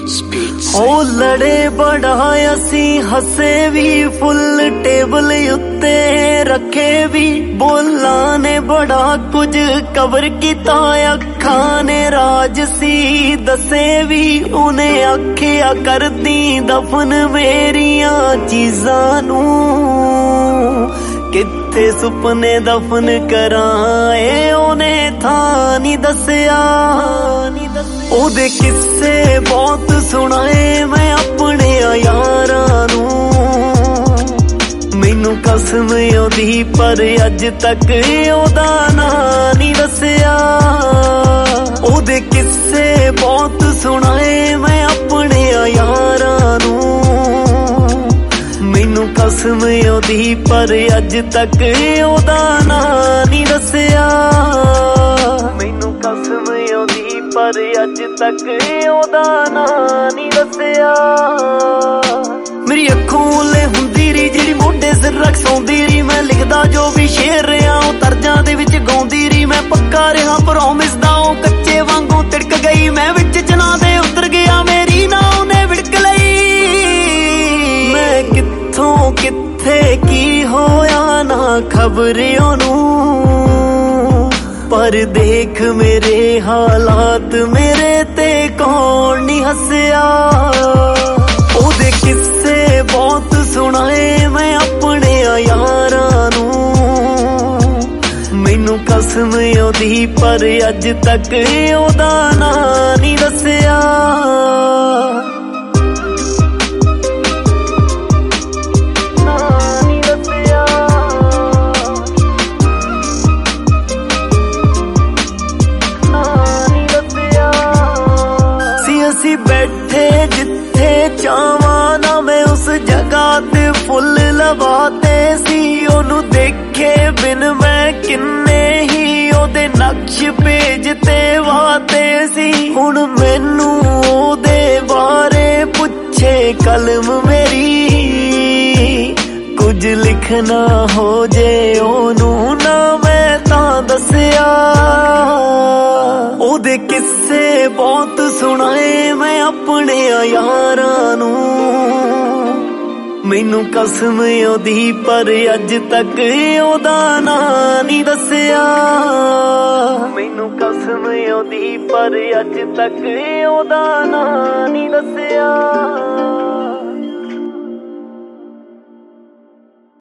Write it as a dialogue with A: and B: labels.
A: ओ लड़े बड़ा असी हसे भी फुल टेबल उत्ते रखे भी बोला ने बड़ा कुछ कवर किता अखां ने राज सी दसे भी उन्हें आखिया कर दी दफन मेरिया चीज़ां नू किथे सुपने दफन कराए ओने था नी दसिया ओदे किस्से बहुत सुनाए मैं अपने यारां नू मैनू कसम ओदी पर अज तक ओदा नां नी दसिया ओदे किस्से बहुत सुनाए मैं अपने यारां नू मैनू कसम ओदी पर अज तक ओदा नां नी दसिया मैनू कसम ओदी पर अज तक ओदा नां नी दसिया मेरी अखों ले हुंदी री जिहड़ी मोढे सिर रख सौंदी री मैं लिखदा जो भी शेर रहा ओ तरजां दे विच गाउंदी री मैं पक्का रहा प्रॉमिस दा ओ कच्चे वांगू तिड़क गई मैं विच जना दे उतर गया मेरी ना उन्हें विड़क लई मैं कित्थों कित्थे की होया ना खबर ओनू पर देख मेरे हालात मेरे ते कौन नी हसिया ओदे किस्से बहुत सुनाए मैं अपने यारां नू मैनू कसम ओदी पर अज तक ओदा नां नी दसिया बैठे जिथे चावा ना मैं उस जगह ते फुल लवाते सी ओनू देखे बिन मैं किन्ने ही ओदे नक्श पेज ते वाते सी हुण मैनू ओदे बारे पुछे कलम मेरी कुछ लिखना हो जे ओनू ना मैं तां दसिया ओदे किस्से बहुत सुनाए मैं अपने यारां नू मैनू कसम ओदी पर अज तक ओदा नां नी दसिया मैनू कसम ओदी पर अज तक ओदा नां नी दसिया।